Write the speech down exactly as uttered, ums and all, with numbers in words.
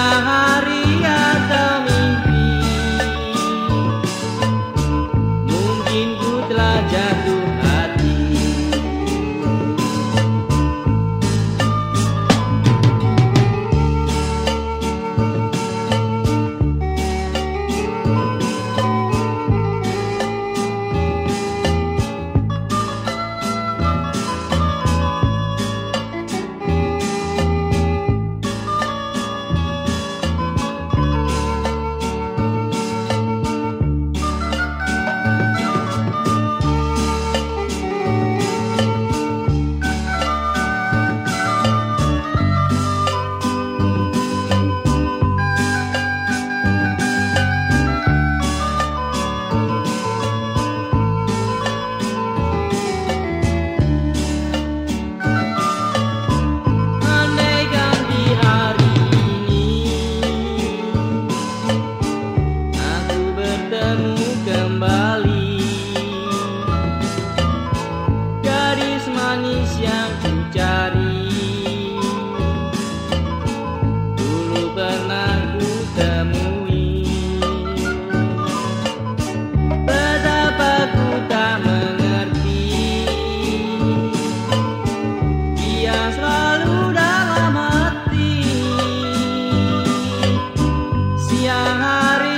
siang hari atau mimpi, mungkin ku telah jatuh hati. Kembali gadis manis yang ku cari, dulu pernah ku temui. Betapa ku tak mengerti, dia selalu dalam hati. Siang hari